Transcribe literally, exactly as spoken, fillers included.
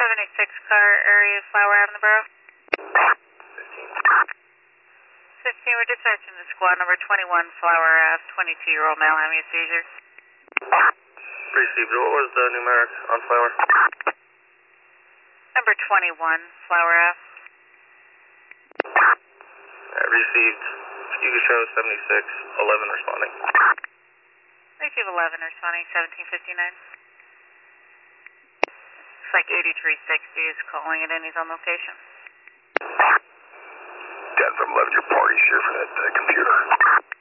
seventy-six car area, Flower Avenue, Borough. fifteen, we're dispatching to squad number twenty-one, Flower Ave, twenty-two-year-old male having a seizure. Received. What was the numeric on Flower? Number twenty-one, Flower Ave. Uh, received. You can show seventy-six, eleven responding. Receive eleven responding, seventeen fifty-nine. Looks like eighty-three sixty is calling it in, he's on location. ten from eleven, your party's here for that uh, computer.